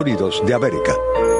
Unidos de América.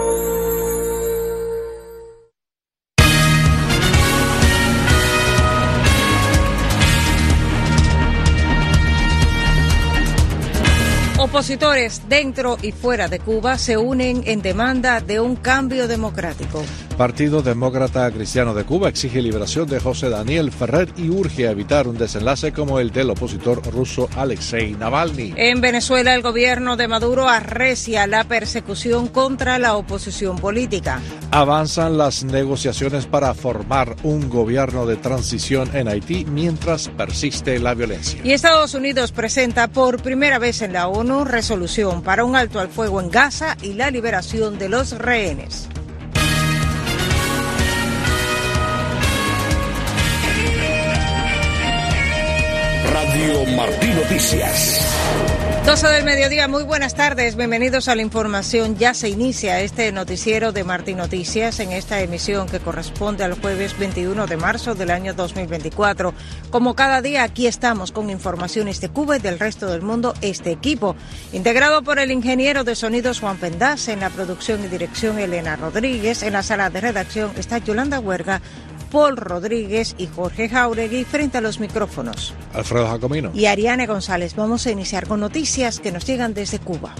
Opositores dentro y fuera de Cuba se unen en demanda de un cambio democrático. Partido Demócrata Cristiano de Cuba exige liberación de José Daniel Ferrer y urge a evitar un desenlace como el del opositor ruso Alexei Navalny. En Venezuela, el gobierno de Maduro arrecia la persecución contra la oposición política. Avanzan las negociaciones para formar un gobierno de transición en Haití mientras persiste la violencia. Y Estados Unidos presenta por primera vez en la ONU resolución para un alto al fuego en Gaza y la liberación de los rehenes. Radio Martí Noticias. 12 del mediodía, muy buenas tardes, bienvenidos a la información. Ya se inicia este noticiero de Martí Noticias en esta emisión que corresponde al jueves 21 de marzo del año 2024. Como cada día, aquí estamos con informaciones de Cuba y del resto del mundo. Este equipo, integrado por el ingeniero de sonidos Juan Pendaz, en la producción y dirección Elena Rodríguez, en la sala de redacción está Yolanda Huerga, Paul Rodríguez y Jorge Jauregui frente a los micrófonos. Alfredo Jacomino. Y Ariane González. Vamos a iniciar con noticias que nos llegan desde Cuba.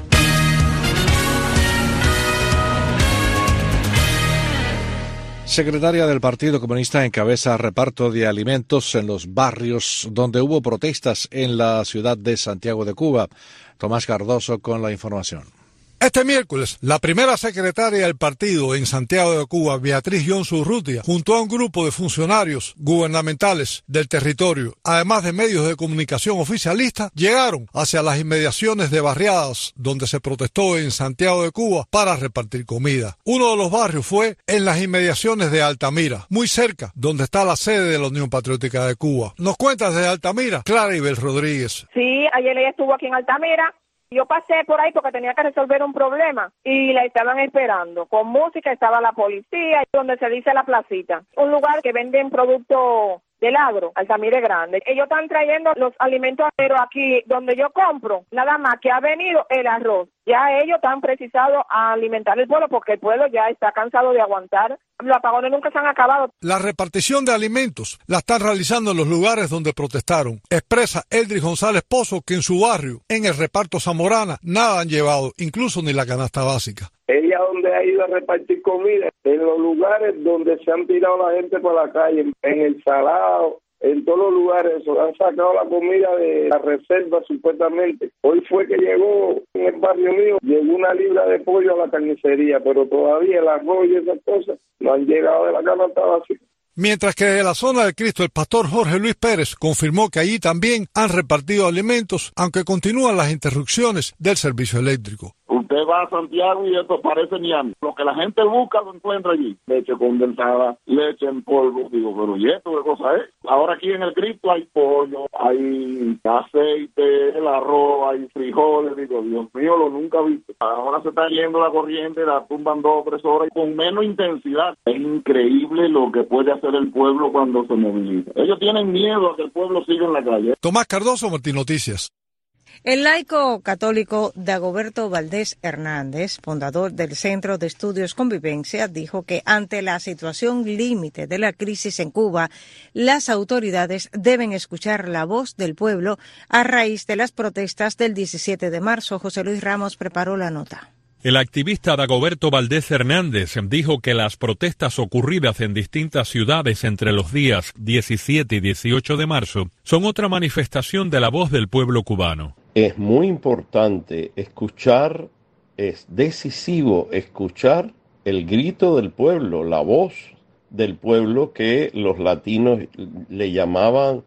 Secretaria del Partido Comunista encabeza reparto de alimentos en los barrios donde hubo protestas en la ciudad de Santiago de Cuba. Tomás Cardoso con la información. Este miércoles, la primera secretaria del partido en Santiago de Cuba, Beatriz Johnson Urrutia, junto a un grupo de funcionarios gubernamentales del territorio, además de medios de comunicación oficialistas, llegaron hacia las inmediaciones de barriadas donde se protestó en Santiago de Cuba para repartir comida. Uno de los barrios fue en las inmediaciones de Altamira, muy cerca donde está la sede de la Unión Patriótica de Cuba. Nos cuenta desde Altamira, Claribel Rodríguez. Sí, ayer ella estuvo aquí en Altamira. Yo pasé por ahí porque tenía que resolver un problema y la estaban esperando. Con música estaba la policía, donde se dice la placita. Un lugar que venden productos del agro, Altamira Grande. Ellos están trayendo los alimentos, pero aquí donde yo compro, nada más que ha venido el arroz. Ya ellos están precisados a alimentar el pueblo porque el pueblo ya está cansado de aguantar. Los apagones nunca se han acabado. La repartición de alimentos la están realizando en los lugares donde protestaron. Expresa Eldris González Pozo que en su barrio, en el reparto Zamorana, nada han llevado, incluso ni la canasta básica. Ella donde ha ido a repartir comida, en los lugares donde se han tirado la gente por la calle, en el Salado, en todos los lugares, han sacado la comida de la reserva supuestamente. Hoy fue que llegó en el barrio mío, llegó una libra de pollo a la carnicería, pero todavía el arroz y esas cosas no han llegado de la canasta básica. Mientras que de la zona del Cristo el pastor Jorge Luis Pérez confirmó que allí también han repartido alimentos, aunque continúan las interrupciones del servicio eléctrico. Usted va a Santiago y esto parece ñame. Lo que la gente busca lo encuentra allí. Leche condensada, leche en polvo. Digo, pero ¿y esto qué cosa es? Ahora aquí en el Cristo hay pollo, hay aceite, el arroz, hay frijoles. Digo, Dios mío, lo nunca he visto. Ahora se está yendo la corriente, la tumban 2 o 3 horas con menos intensidad. Es increíble lo que puede hacer el pueblo cuando se moviliza. Ellos tienen miedo a que el pueblo siga en la calle. Tomás Cardoso, Martí Noticias. El laico católico Dagoberto Valdés Hernández, fundador del Centro de Estudios Convivencia, dijo que ante la situación límite de la crisis en Cuba, las autoridades deben escuchar la voz del pueblo a raíz de las protestas del 17 de marzo. José Luis Ramos preparó la nota. El activista Dagoberto Valdés Hernández dijo que las protestas ocurridas en distintas ciudades entre los días 17 y 18 de marzo son otra manifestación de la voz del pueblo cubano. Es muy importante escuchar, es decisivo escuchar el grito del pueblo, la voz del pueblo que los latinos le llamaban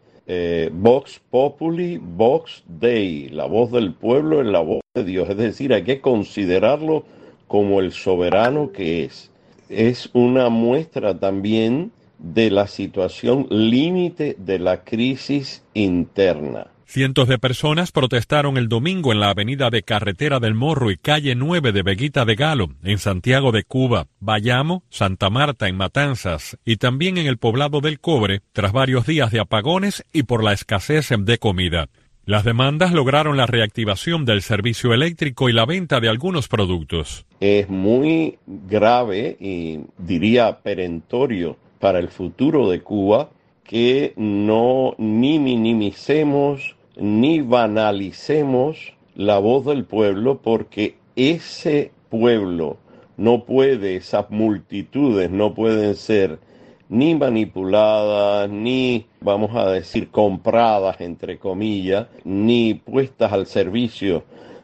Vox Populi, Vox Dei, la voz del pueblo es la voz de Dios, es decir, hay que considerarlo como el soberano que es. Es una muestra también de la situación límite de la crisis interna. Cientos de personas protestaron el domingo en la avenida de Carretera del Morro y calle 9 de Veguita de Galo, en Santiago de Cuba, Bayamo, Santa Marta, en Matanzas, y también en el poblado del Cobre, tras varios días de apagones y por la escasez de comida. Las demandas lograron la reactivación del servicio eléctrico y la venta de algunos productos. Es muy grave y diría perentorio para el futuro de Cuba que no ni minimicemos ni banalicemos la voz del pueblo, porque ese pueblo no puede, esas multitudes no pueden ser ni manipuladas, ni, vamos a decir, compradas, entre comillas, ni puestas al servicio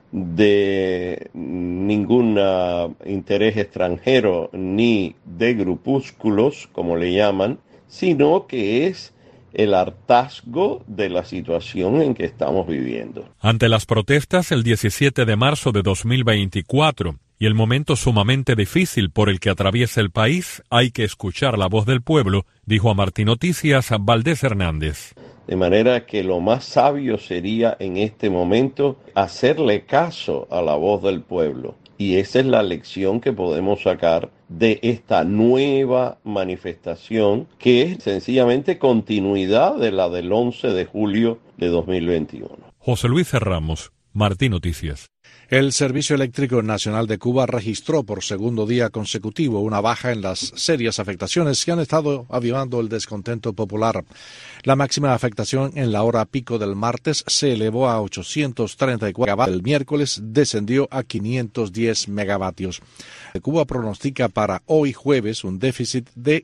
de ningún interés extranjero, ni de grupúsculos, como le llaman, sino que es el hartazgo de la situación en que estamos viviendo. Ante las protestas el 17 de marzo de 2024 y el momento sumamente difícil por el que atraviesa el país, hay que escuchar la voz del pueblo, dijo a Martín Noticias Valdés Hernández. De manera que lo más sabio sería en este momento hacerle caso a la voz del pueblo. Y esa es la lección que podemos sacar de esta nueva manifestación, que es sencillamente continuidad de la del 11 de julio de 2021. José Luis Ramos, Martín Noticias. El Servicio Eléctrico Nacional de Cuba registró por segundo día consecutivo una baja en las serias afectaciones que han estado avivando el descontento popular. La máxima afectación en la hora pico del martes se elevó a 834 megavatios. El miércoles descendió a 510 megavatios. Cuba pronostica para hoy jueves un déficit de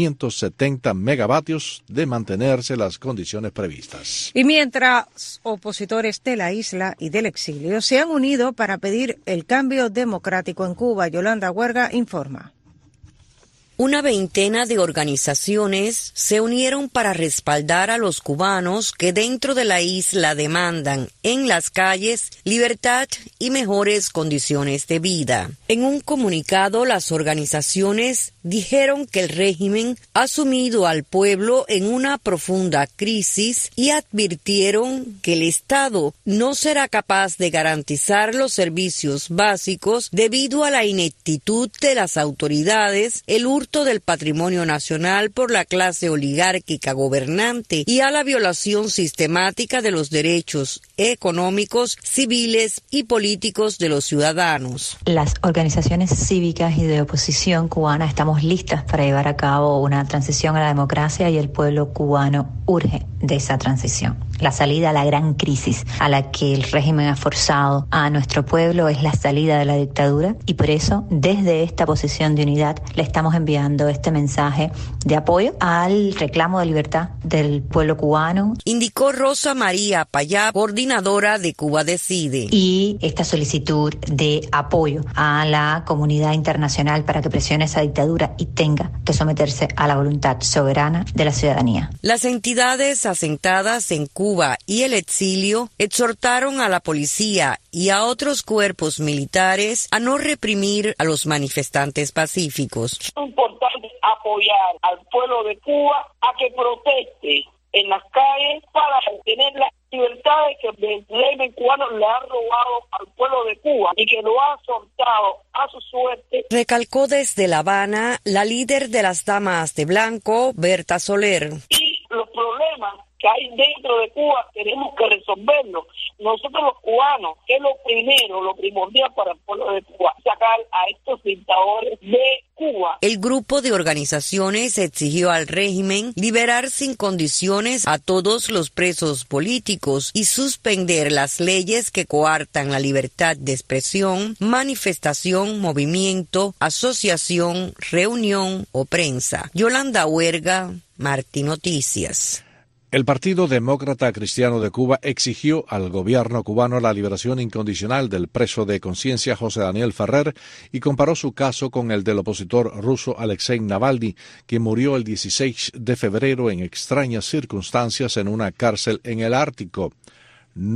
570 megavatios de mantenerse las condiciones previstas. Y mientras opositores de la isla y del exilio se han unido para pedir el cambio democrático en Cuba, Yolanda Huerga informa. Una veintena de organizaciones se unieron para respaldar a los cubanos que dentro de la isla demandan en las calles libertad y mejores condiciones de vida. En un comunicado, las organizaciones dijeron que el régimen ha sumido al pueblo en una profunda crisis y advirtieron que el Estado no será capaz de garantizar los servicios básicos debido a la ineptitud de las autoridades, el hurto del patrimonio nacional por la clase oligárquica gobernante y a la violación sistemática de los derechos económicos, civiles y políticos de los ciudadanos. Las organizaciones cívicas y de oposición cubana estamos listas para llevar a cabo una transición a la democracia y el pueblo cubano urge de esa transición. La salida a la gran crisis a la que el régimen ha forzado a nuestro pueblo es la salida de la dictadura y por eso desde esta posición de unidad le estamos enviando este mensaje de apoyo al reclamo de libertad del pueblo cubano. Indicó Rosa María Payá, coordinadora de Cuba Decide. Y esta solicitud de apoyo a la comunidad internacional para que presione esa dictadura y tenga que someterse a la voluntad soberana de la ciudadanía. Las entidades asentadas en Cuba y el exilio exhortaron a la policía y a otros cuerpos militares a no reprimir a los manifestantes pacíficos. Es importante apoyar al pueblo de Cuba a que proteste en las calles para obtener las libertades que el régimen cubano le ha robado al pueblo de Cuba y que lo ha soltado a su suerte. Recalcó desde La Habana la líder de las Damas de Blanco, Berta Soler. Y los problemas que hay dentro de Cuba tenemos que resolverlos. Nosotros los cubanos, que es lo primordial para el pueblo de Cuba, sacar a estos dictadores de Cuba. El grupo de organizaciones exigió al régimen liberar sin condiciones a todos los presos políticos y suspender las leyes que coartan la libertad de expresión, manifestación, movimiento, asociación, reunión o prensa. Yolanda Huerga, Martín Noticias. El Partido Demócrata Cristiano de Cuba exigió al gobierno cubano la liberación incondicional del preso de conciencia José Daniel Ferrer y comparó su caso con el del opositor ruso Alexei Navalny, que murió el 16 de febrero en extrañas circunstancias en una cárcel en el Ártico. No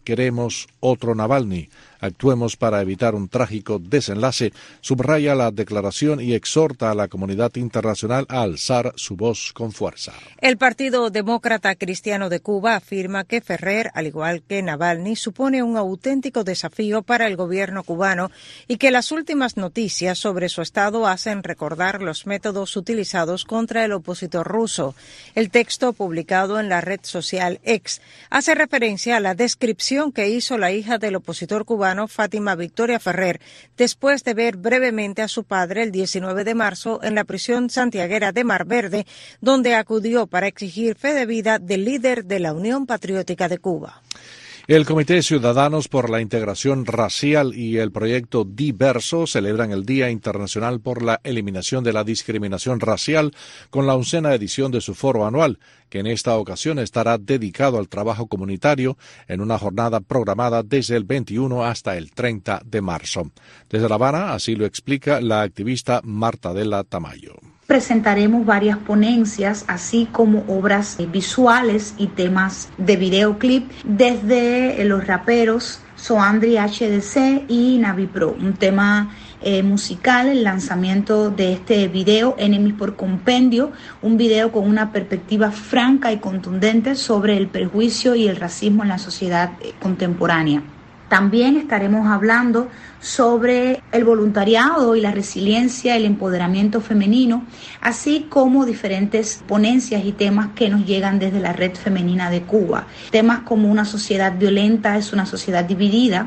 Queremos otro Navalny. Actuemos para evitar un trágico desenlace, subraya la declaración y exhorta a la comunidad internacional a alzar su voz con fuerza. El Partido Demócrata Cristiano de Cuba afirma que Ferrer, al igual que Navalny, supone un auténtico desafío para el gobierno cubano y que las últimas noticias sobre su estado hacen recordar los métodos utilizados contra el opositor ruso. El texto publicado en la red social X hace referencia a la descripción que hizo la hija del opositor cubano Fátima Victoria Ferrer después de ver brevemente a su padre el 19 de marzo en la prisión santiaguera de Mar Verde, donde acudió para exigir fe de vida del líder de la Unión Patriótica de Cuba. El Comité Ciudadanos por la Integración Racial y el Proyecto Diverso celebran el Día Internacional por la Eliminación de la Discriminación Racial con la 11ª edición de su foro anual, que en esta ocasión estará dedicado al trabajo comunitario en una jornada programada desde el 21 hasta el 30 de marzo. Desde La Habana, así lo explica la activista Marta Della Tamayo. Presentaremos varias ponencias, así como obras visuales y temas de videoclip desde los raperos Soandri HDZ y Navi Pro. Un tema musical, el lanzamiento de este video, Enemies por Compendio, un video con una perspectiva franca y contundente sobre el prejuicio y el racismo en la sociedad contemporánea. También estaremos hablando sobre el voluntariado y la resiliencia, el empoderamiento femenino, así como diferentes ponencias y temas que nos llegan desde la Red Femenina de Cuba. Temas como una sociedad violenta es una sociedad dividida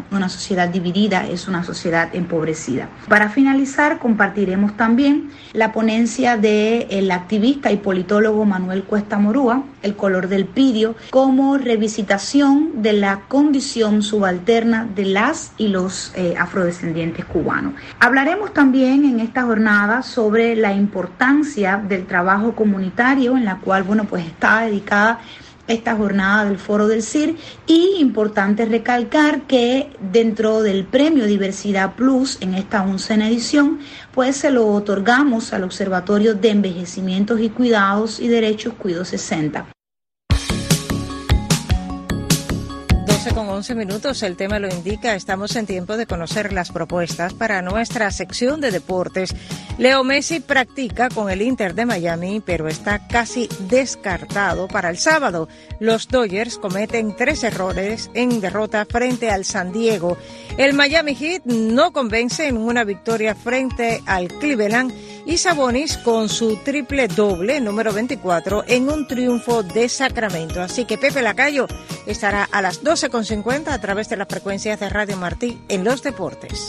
es una sociedad empobrecida. Para finalizar, compartiremos también la ponencia del activista y politólogo Manuel Cuesta Morúa, El color del pidio, como revisitación de la condición subalterna de las y los afrodescendientes cubanos. Hablaremos también en esta jornada sobre la importancia del trabajo comunitario, en la cual está dedicada esta jornada del Foro del CIR, y importante recalcar que dentro del Premio Diversidad Plus en esta 11ª edición, se lo otorgamos al Observatorio de Envejecimientos y Cuidados y Derechos Cuido 60. 12:11, el tema lo indica, estamos en tiempo de conocer las propuestas para nuestra sección de deportes. Leo Messi practica con el Inter de Miami, pero está casi descartado para el sábado. Los Dodgers cometen 3 errores en derrota frente al San Diego. El Miami Heat no convence en una victoria frente al Cleveland, y Sabonis con su triple doble número 24 en un triunfo de Sacramento. Así que Pepe Lacayo estará a las 12:50 a través de las frecuencias de Radio Martí en los deportes.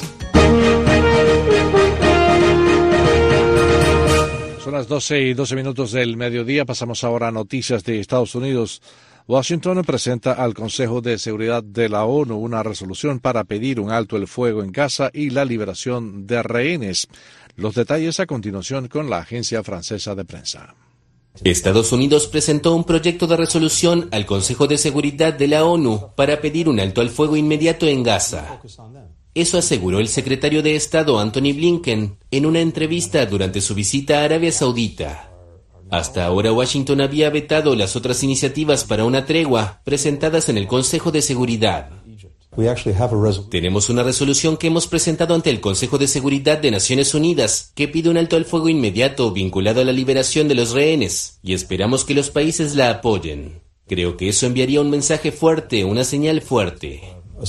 Son las 12:12 del mediodía. Pasamos ahora a noticias de Estados Unidos. Washington presenta al Consejo de Seguridad de la ONU una resolución para pedir un alto el fuego en Gaza y la liberación de rehenes. Los detalles a continuación con la agencia francesa de prensa. Estados Unidos presentó un proyecto de resolución al Consejo de Seguridad de la ONU para pedir un alto al fuego inmediato en Gaza. Eso aseguró el secretario de Estado Antony Blinken en una entrevista durante su visita a Arabia Saudita. Hasta ahora Washington había vetado las otras iniciativas para una tregua presentadas en el Consejo de Seguridad. Tenemos una resolución que hemos presentado ante el Consejo de Seguridad de Naciones Unidas que pide un alto al fuego inmediato vinculado a la liberación de los rehenes, y esperamos que los países la apoyen. Creo que eso enviaría un mensaje fuerte, una señal fuerte.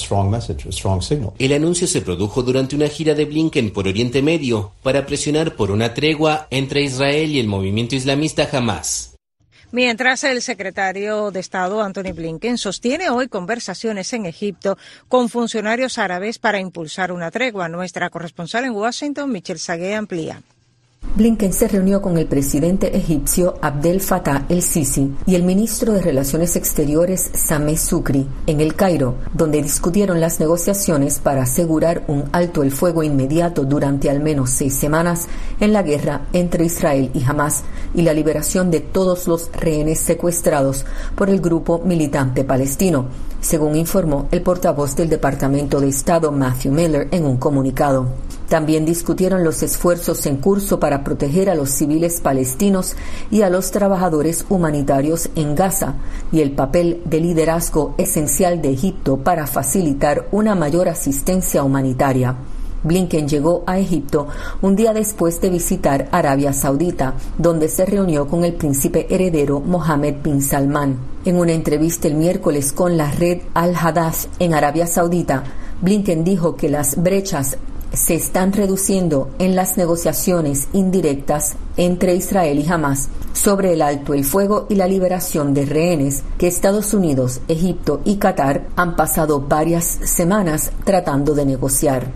El anuncio se produjo durante una gira de Blinken por Oriente Medio para presionar por una tregua entre Israel y el movimiento islamista Hamas. Mientras el secretario de Estado, Antony Blinken, sostiene hoy conversaciones en Egipto con funcionarios árabes para impulsar una tregua. Nuestra corresponsal en Washington, Michelle Sagué, amplía. Blinken se reunió con el presidente egipcio Abdel Fattah el-Sisi y el ministro de Relaciones Exteriores Sameh Shoukry en El Cairo, donde discutieron las negociaciones para asegurar un alto el fuego inmediato durante al menos 6 semanas en la guerra entre Israel y Hamas y la liberación de todos los rehenes secuestrados por el grupo militante palestino, según informó el portavoz del Departamento de Estado Matthew Miller en un comunicado. También discutieron los esfuerzos en curso para proteger a los civiles palestinos y a los trabajadores humanitarios en Gaza y el papel de liderazgo esencial de Egipto para facilitar una mayor asistencia humanitaria. Blinken llegó a Egipto un día después de visitar Arabia Saudita, donde se reunió con el príncipe heredero Mohammed bin Salman. En una entrevista el miércoles con la red Al-Hadath en Arabia Saudita, Blinken dijo que las brechas se están reduciendo en las negociaciones indirectas entre Israel y Hamás sobre el alto el fuego y la liberación de rehenes que Estados Unidos, Egipto y Qatar han pasado varias semanas tratando de negociar.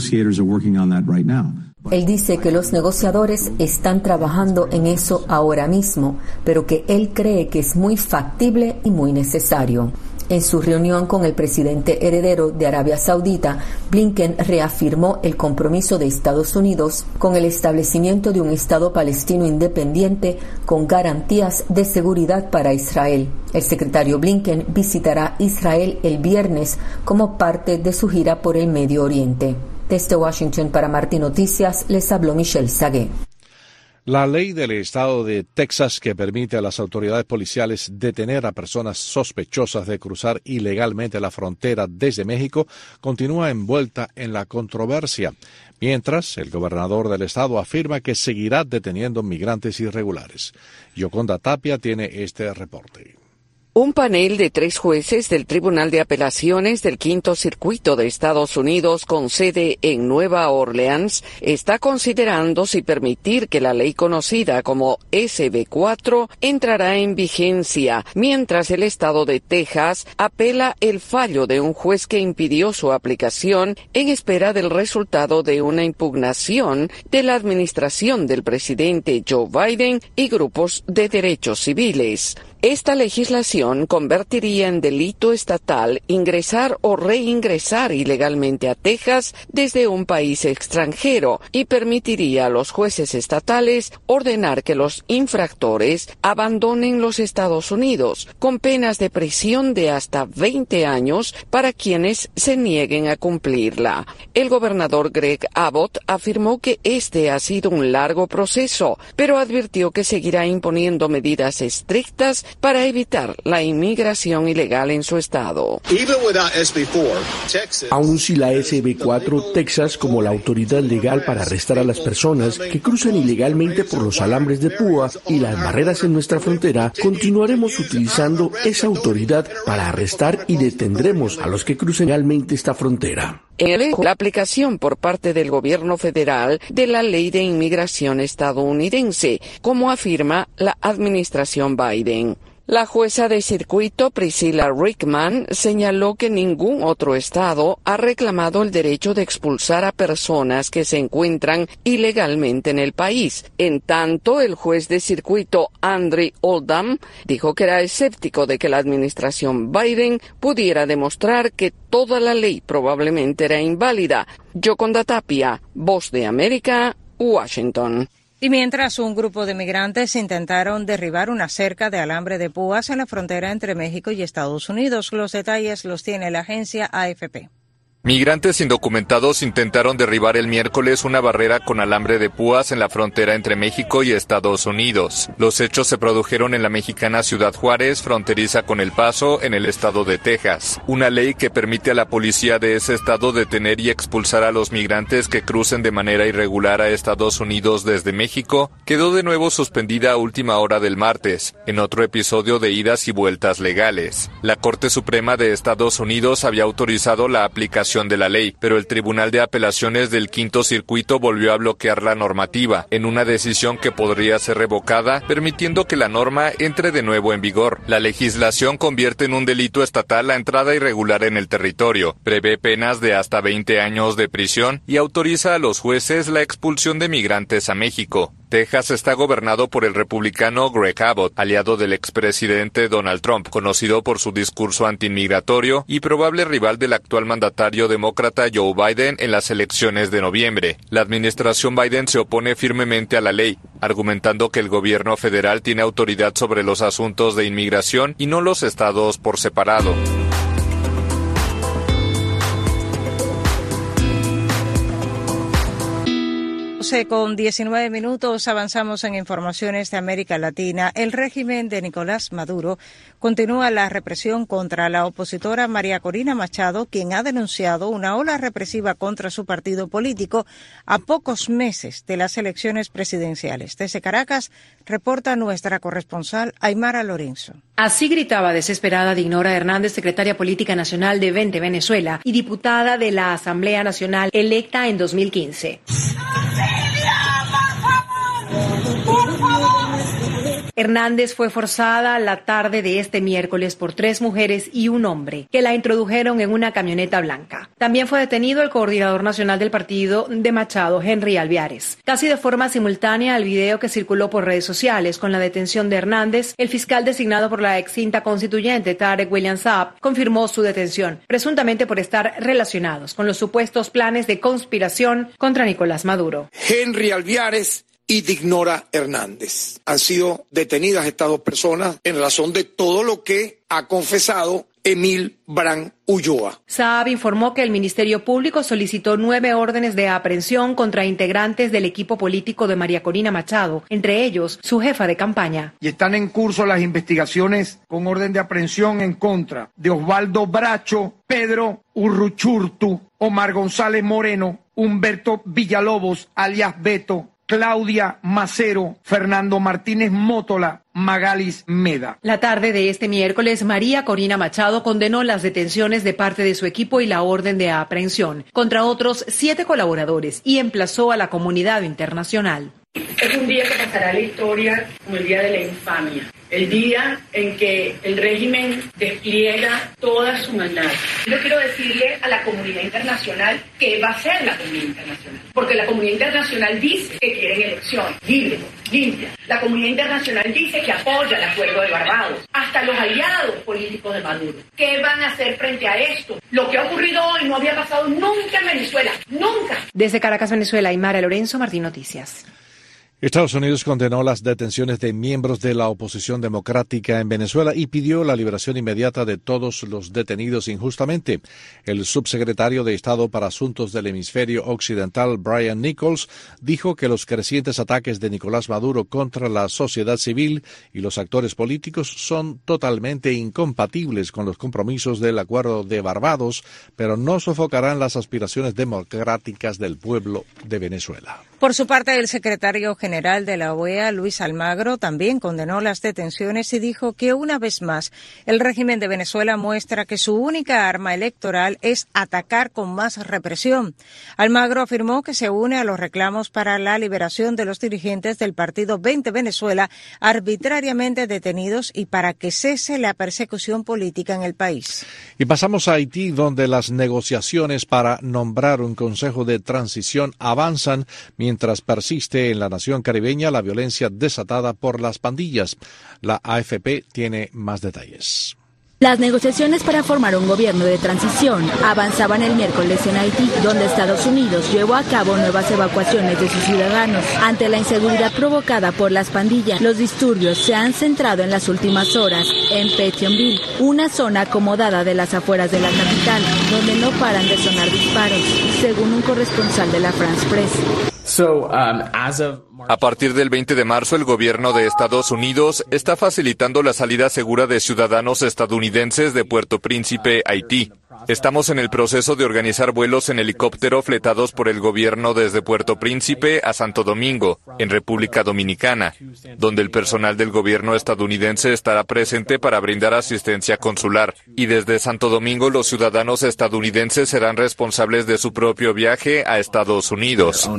Él dice que los negociadores están trabajando en eso ahora mismo, pero que él cree que es muy factible y muy necesario. En su reunión con el presidente heredero de Arabia Saudita, Blinken reafirmó el compromiso de Estados Unidos con el establecimiento de un Estado palestino independiente con garantías de seguridad para Israel. El secretario Blinken visitará Israel el viernes como parte de su gira por el Medio Oriente. Desde Washington para Martín Noticias les habló Michelle Sagué. La ley del estado de Texas que permite a las autoridades policiales detener a personas sospechosas de cruzar ilegalmente la frontera desde México continúa envuelta en la controversia, mientras el gobernador del estado afirma que seguirá deteniendo migrantes irregulares. Yoconda Tapia tiene este reporte. Un panel de 3 jueces del Tribunal de Apelaciones del Quinto Circuito de Estados Unidos con sede en Nueva Orleans está considerando si permitir que la ley conocida como SB4 entrará en vigencia, mientras el estado de Texas apela el fallo de un juez que impidió su aplicación en espera del resultado de una impugnación de la administración del presidente Joe Biden y grupos de derechos civiles. Esta legislación convertiría en delito estatal ingresar o reingresar ilegalmente a Texas desde un país extranjero y permitiría a los jueces estatales ordenar que los infractores abandonen los Estados Unidos, con penas de prisión de hasta 20 años para quienes se nieguen a cumplirla. El gobernador Greg Abbott afirmó que este ha sido un largo proceso, pero advirtió que seguirá imponiendo medidas estrictas para evitar la inmigración ilegal en su estado. Aun si la SB4, Texas, como la autoridad legal para arrestar a las personas que cruzan ilegalmente por los alambres de púa y las barreras en nuestra frontera, continuaremos utilizando esa autoridad para arrestar y detendremos a los que crucen ilegalmente esta frontera. La aplicación por parte del gobierno federal de la ley de inmigración estadounidense, como afirma la administración Biden. La jueza de circuito Priscilla Rickman señaló que ningún otro estado ha reclamado el derecho de expulsar a personas que se encuentran ilegalmente en el país. En tanto, el juez de circuito Andrew Oldham dijo que era escéptico de que la administración Biden pudiera demostrar que toda la ley probablemente era inválida. Yoconda Tapia, Voz de América, Washington. Y mientras un grupo de migrantes intentaron derribar una cerca de alambre de púas en la frontera entre México y Estados Unidos. Los detalles los tiene la agencia AFP. Migrantes indocumentados intentaron derribar el miércoles una barrera con alambre de púas en la frontera entre México y Estados Unidos. Los hechos se produjeron en la mexicana Ciudad Juárez, fronteriza con El Paso, en el estado de Texas. Una ley que permite a la policía de ese estado detener y expulsar a los migrantes que crucen de manera irregular a Estados Unidos desde México quedó de nuevo suspendida a última hora del martes, en otro episodio de idas y vueltas legales. La Corte Suprema de Estados Unidos había autorizado la aplicación de la ley, pero el Tribunal de Apelaciones del Quinto Circuito volvió a bloquear la normativa, en una decisión que podría ser revocada, permitiendo que la norma entre de nuevo en vigor. La legislación convierte en un delito estatal la entrada irregular en el territorio, prevé penas de hasta 20 años de prisión y autoriza a los jueces la expulsión de migrantes a México. Texas está gobernado por el republicano Greg Abbott, aliado del expresidente Donald Trump, conocido por su discurso antiinmigratorio y probable rival del actual mandatario demócrata Joe Biden en las elecciones de noviembre. La administración Biden se opone firmemente a la ley, argumentando que el gobierno federal tiene autoridad sobre los asuntos de inmigración y no los estados por separado. 12:19, avanzamos en informaciones de América Latina. El régimen de Nicolás Maduro continúa la represión contra la opositora María Corina Machado, quien ha denunciado una ola represiva contra su partido político a pocos meses de las elecciones presidenciales. Desde Caracas, reporta nuestra corresponsal Aymara Lorenzo. Así gritaba desesperada Dinora Hernández, secretaria política nacional de 20 Venezuela y diputada de la Asamblea Nacional electa en 2015. Hernández fue forzada la tarde de este miércoles por 3 mujeres y un hombre que la introdujeron en una camioneta blanca. También fue detenido el coordinador nacional del partido de Machado, Henry Alviares. Casi de forma simultánea al video que circuló por redes sociales con la detención de Hernández, el fiscal designado por la extinta constituyente Tarek William Saab confirmó su detención, presuntamente por estar relacionados con los supuestos planes de conspiración contra Nicolás Maduro. Henry Alviares y Dinora Hernández. Han sido detenidas estas 2 personas en razón de todo lo que ha confesado Emil Bran Ulloa. Saab informó que el Ministerio Público solicitó 9 órdenes de aprehensión contra integrantes del equipo político de María Corina Machado, entre ellos su jefa de campaña. Y están en curso las investigaciones con orden de aprehensión en contra de Osvaldo Bracho, Pedro Urruchurtu, Omar González Moreno, Humberto Villalobos, alias Beto, Claudia Macero, Fernando Martínez Mótola, Magalis Meda. La tarde de este miércoles, María Corina Machado condenó las detenciones de parte de su equipo y la orden de aprehensión contra otros 7 colaboradores y emplazó a la comunidad internacional. Es un día que pasará a la historia como el día de la infamia, el día en que el régimen despliega toda su maldad. Yo quiero decirle a la comunidad internacional qué va a hacer la comunidad internacional, porque la comunidad internacional dice que quieren elecciones libres, limpias. La comunidad internacional dice que apoya el acuerdo de Barbados, hasta los aliados políticos de Maduro. ¿Qué van a hacer frente a esto? Lo que ha ocurrido hoy no había pasado nunca en Venezuela, nunca. Desde Caracas, Venezuela, Aymara Lorenzo, Martín Noticias. Estados Unidos condenó las detenciones de miembros de la oposición democrática en Venezuela y pidió la liberación inmediata de todos los detenidos injustamente. El subsecretario de Estado para Asuntos del Hemisferio Occidental, Brian Nichols, dijo que los crecientes ataques de Nicolás Maduro contra la sociedad civil y los actores políticos son totalmente incompatibles con los compromisos del Acuerdo de Barbados, pero no sofocarán las aspiraciones democráticas del pueblo de Venezuela. Por su parte, el secretario general de la OEA, Luis Almagro, también condenó las detenciones y dijo que una vez más el régimen de Venezuela muestra que su única arma electoral es atacar con más represión. Almagro afirmó que se une a los reclamos para la liberación de los dirigentes del partido 20 Venezuela arbitrariamente detenidos y para que cese la persecución política en el país. Y pasamos a Haití, donde las negociaciones para nombrar un consejo de transición avanzan mientras persiste en la nación caribeña la violencia desatada por las pandillas. La AFP tiene más detalles. Las negociaciones para formar un gobierno de transición avanzaban el miércoles en Haití, donde Estados Unidos llevó a cabo nuevas evacuaciones de sus ciudadanos. Ante la inseguridad provocada por las pandillas, los disturbios se han centrado en las últimas horas en Pétionville, una zona acomodada de las afueras de la capital, donde no paran de sonar disparos, según un corresponsal de la France Press. A partir del 20 de marzo, el gobierno de Estados Unidos está facilitando la salida segura de ciudadanos estadounidenses de Puerto Príncipe, Haití. Estamos en el proceso de organizar vuelos en helicóptero fletados por el gobierno desde Puerto Príncipe a Santo Domingo, en República Dominicana, donde el personal del gobierno estadounidense estará presente para brindar asistencia consular. Y desde Santo Domingo, los ciudadanos estadounidenses serán responsables de su propio viaje a Estados Unidos.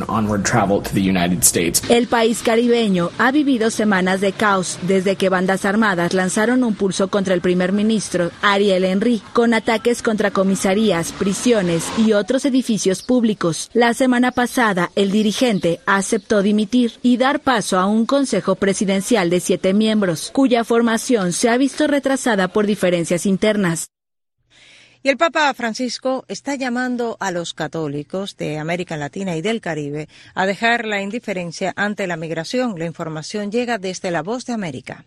El país caribeño ha vivido semanas de caos desde que bandas armadas lanzaron un pulso contra el primer ministro Ariel Henry, con ataques contra comisarías, prisiones y otros edificios públicos. La semana pasada, el dirigente aceptó dimitir y dar paso a un consejo presidencial de 7 miembros, cuya formación se ha visto retrasada por diferencias internas. Y el Papa Francisco está llamando a los católicos de América Latina y del Caribe a dejar la indiferencia ante la migración. La información llega desde La Voz de América.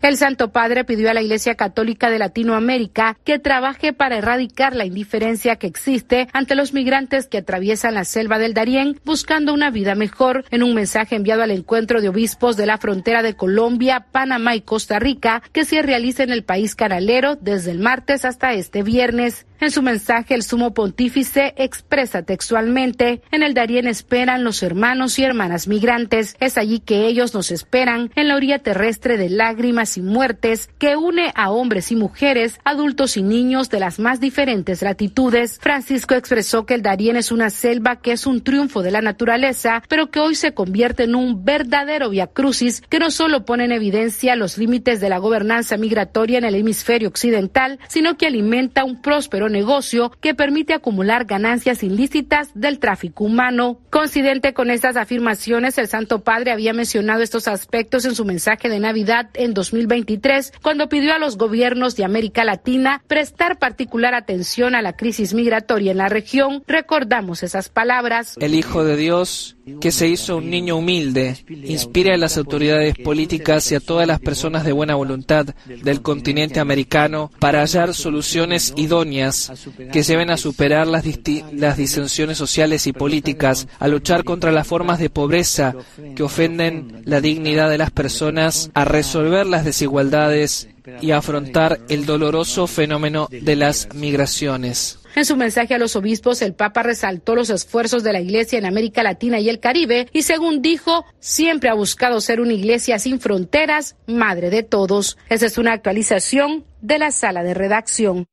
El Santo Padre pidió a la Iglesia Católica de Latinoamérica que trabaje para erradicar la indiferencia que existe ante los migrantes que atraviesan la selva del Darién buscando una vida mejor. En un mensaje enviado al encuentro de obispos de la frontera de Colombia, Panamá y Costa Rica, que se realiza en el país canalero desde el martes hasta este viernes. En su mensaje, el sumo pontífice expresa textualmente: en el Darién esperan los hermanos y hermanas migrantes. Es allí que ellos nos esperan, en la orilla terrestre de lágrimas y muertes que une a hombres y mujeres, adultos y niños de las más diferentes latitudes. Francisco expresó que el Darién es una selva que es un triunfo de la naturaleza, pero que hoy se convierte en un verdadero viacrucis que no solo pone en evidencia los límites de la gobernanza migratoria en el hemisferio occidental, sino que alimenta un próspero negocio que permite acumular ganancias ilícitas del tráfico humano. Coincidente con estas afirmaciones, el Santo Padre había mencionado estos aspectos en su mensaje de Navidad en 2023, cuando pidió a los gobiernos de América Latina prestar particular atención a la crisis migratoria en la región. Recordamos esas palabras. El Hijo de Dios, que se hizo un niño humilde, inspira a las autoridades políticas y a todas las personas de buena voluntad del continente americano para hallar soluciones idóneas que lleven a superar las disensiones sociales y políticas, a luchar contra las formas de pobreza que ofenden la dignidad de las personas, a resolver las desigualdades y a afrontar el doloroso fenómeno de las migraciones. En su mensaje a los obispos, el Papa resaltó los esfuerzos de la Iglesia en América Latina y el Caribe y, según dijo, siempre ha buscado ser una iglesia sin fronteras, madre de todos. Esa es una actualización de la sala de redacción.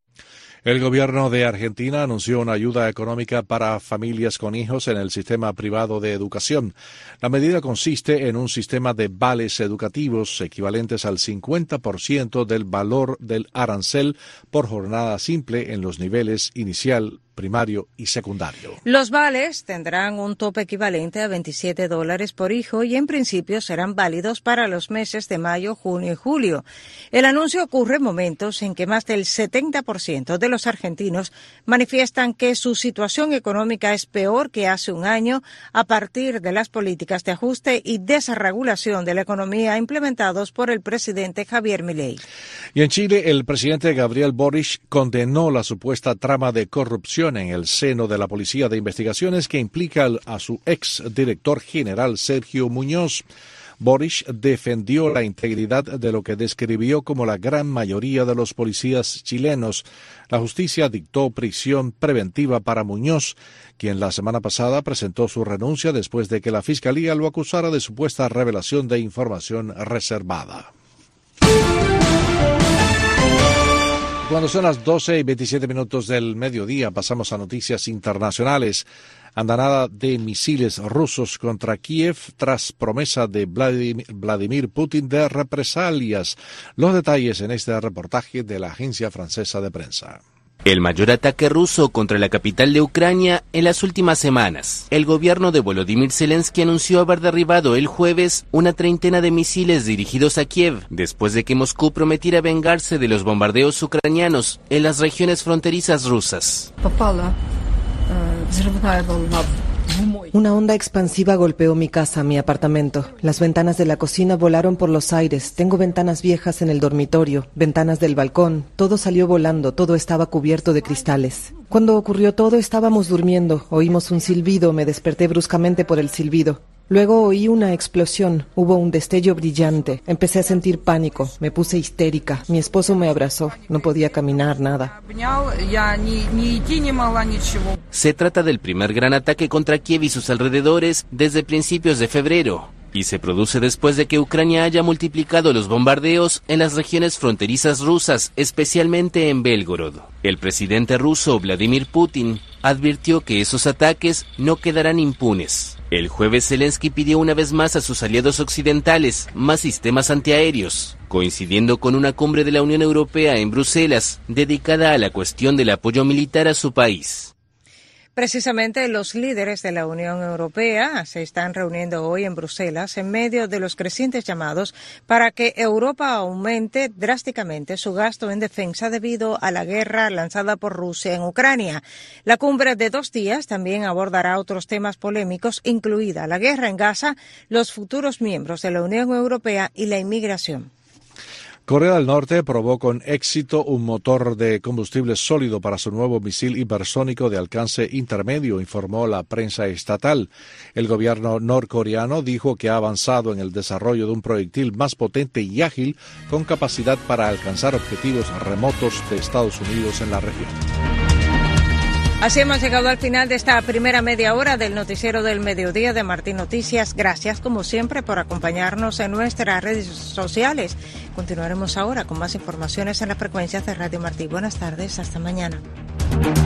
El gobierno de Argentina anunció una ayuda económica para familias con hijos en el sistema privado de educación. La medida consiste en un sistema de vales educativos equivalentes al 50% del valor del arancel por jornada simple en los niveles inicial, primario y secundario. Los vales tendrán un tope equivalente a $27 por hijo y en principio serán válidos para los meses de mayo, junio y julio. El anuncio ocurre en momentos en que más del 70% de los argentinos manifiestan que su situación económica es peor que hace un año a partir de las políticas de ajuste y desregulación de la economía implementados por el presidente Javier Milei. Y en Chile, el presidente Gabriel Boric condenó la supuesta trama de corrupción en el seno de la Policía de Investigaciones que implica a su ex director general Sergio Muñoz. Boric defendió la integridad de lo que describió como la gran mayoría de los policías chilenos. La justicia dictó prisión preventiva para Muñoz, quien la semana pasada presentó su renuncia después de que la Fiscalía lo acusara de supuesta revelación de información reservada. Cuando son las 12:27 del mediodía, pasamos a noticias internacionales. Andanada de misiles rusos contra Kiev tras promesa de Vladimir Putin de represalias. Los detalles en este reportaje de la agencia francesa de prensa. El mayor ataque ruso contra la capital de Ucrania en las últimas semanas. El gobierno de Volodymyr Zelensky anunció haber derribado el jueves una treintena de misiles dirigidos a Kiev, después de que Moscú prometiera vengarse de los bombardeos ucranianos en las regiones fronterizas rusas. Una onda expansiva golpeó mi casa, mi apartamento. Las ventanas de la cocina volaron por los aires. Tengo ventanas viejas en el dormitorio, ventanas del balcón. Todo salió volando, todo estaba cubierto de cristales. Cuando ocurrió todo, estábamos durmiendo. Oímos un silbido, me desperté bruscamente por el silbido. Luego oí una explosión, hubo un destello brillante. Empecé a sentir pánico, me puse histérica. Mi esposo me abrazó, no podía caminar, nada. Se trata del primer gran ataque contra Kiev y sus alrededores desde principios de febrero, y se produce después de que Ucrania haya multiplicado los bombardeos en las regiones fronterizas rusas, especialmente en Belgorod. El presidente ruso Vladimir Putin advirtió que esos ataques no quedarán impunes. El jueves Zelensky pidió una vez más a sus aliados occidentales más sistemas antiaéreos, coincidiendo con una cumbre de la Unión Europea en Bruselas dedicada a la cuestión del apoyo militar a su país. Precisamente los líderes de la Unión Europea se están reuniendo hoy en Bruselas en medio de los crecientes llamados para que Europa aumente drásticamente su gasto en defensa debido a la guerra lanzada por Rusia en Ucrania. La cumbre de 2 días también abordará otros temas polémicos, incluida la guerra en Gaza, los futuros miembros de la Unión Europea y la inmigración. Corea del Norte probó con éxito un motor de combustible sólido para su nuevo misil hipersónico de alcance intermedio, informó la prensa estatal. El gobierno norcoreano dijo que ha avanzado en el desarrollo de un proyectil más potente y ágil con capacidad para alcanzar objetivos remotos de Estados Unidos en la región. Así hemos llegado al final de esta primera media hora del noticiero del mediodía de Martín Noticias. Gracias, como siempre, por acompañarnos en nuestras redes sociales. Continuaremos ahora con más informaciones en las frecuencias de Radio Martí. Buenas tardes, hasta mañana.